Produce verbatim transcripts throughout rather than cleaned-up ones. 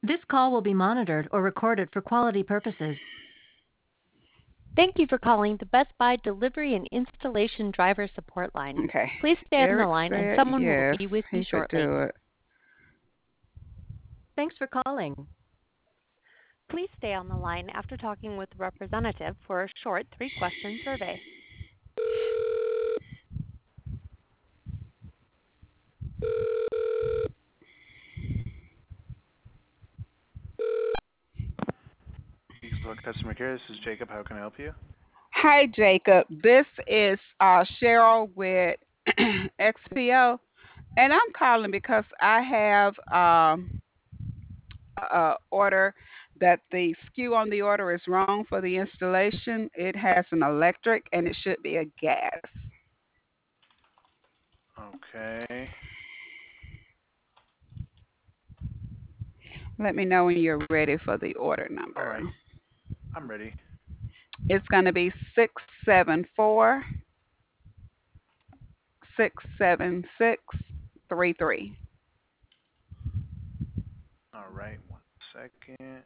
This call will be monitored or recorded for quality purposes. Thank you for calling the Best Buy Delivery and Installation Driver Support Line. Okay. Please stay on the Eric line and said someone will yes, be with you he could shortly. do it. Thanks for calling. Please stay on the line after talking with the representative for a short three-question survey. Eastwood Customer Care, this is Jacob. How can I help you? Hi, Jacob. This is uh, Cheryl with X P O, and I'm calling because I have um, a order that the S K U on the order is wrong for the installation. It has an electric, and it should be a gas. Okay. Let me know when you're ready for the order All number. right. I'm ready. It's going to be six seven four six seven six three three. All right. One second.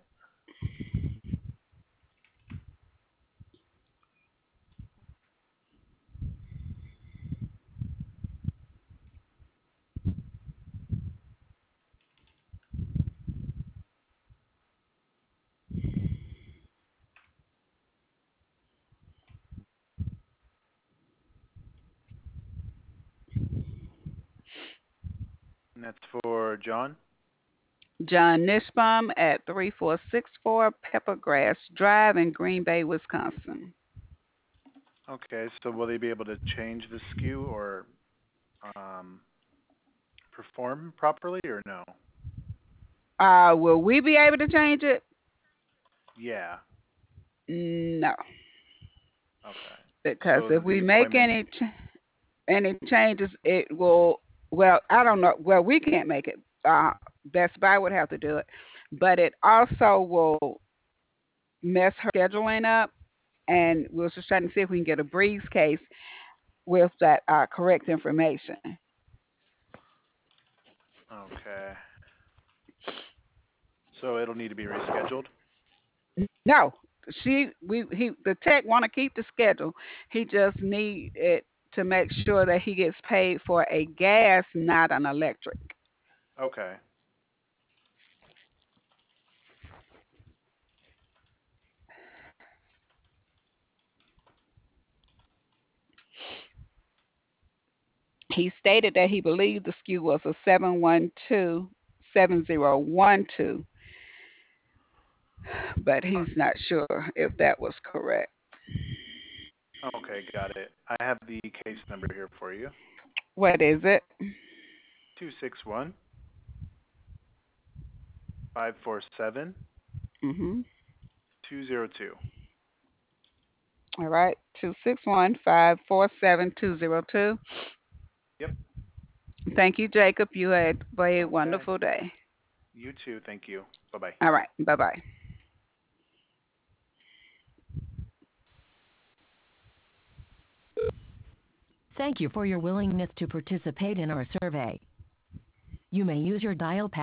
And that's for John? John Nishbaum at three four six four Peppergrass Drive in Green Bay, Wisconsin. Okay. So will they be able to change the S K U or um, perform properly or no? Uh, will we be able to change it? Yeah. No, Okay. because So if the we make appointment. any ch- any changes, it will. Well, I don't know. Well, we can't make it. Uh, Best Buy would have to do it, but it also will mess her scheduling up. And we're just trying to see if we can get a breeze case with that uh, correct information. Okay. So it'll need to be rescheduled? No, she we he the tech want to keep the schedule. He just need it to make sure that he gets paid for a gas, not an electric. Okay. He stated that he believed the S K U was a seven one two seven zero one two, but Uh, he's not sure if that was correct. Okay, got it. I have the case number here for you. What is it? Two six one five four seven Mhm. two zero two. All right. Two six one five four seven two zero two. Yep. Thank you, Jacob. You had a Okay. wonderful day. You too. Thank you. Bye-bye. All right. Bye bye. Thank you for your willingness to participate in our survey. You may use your dial pad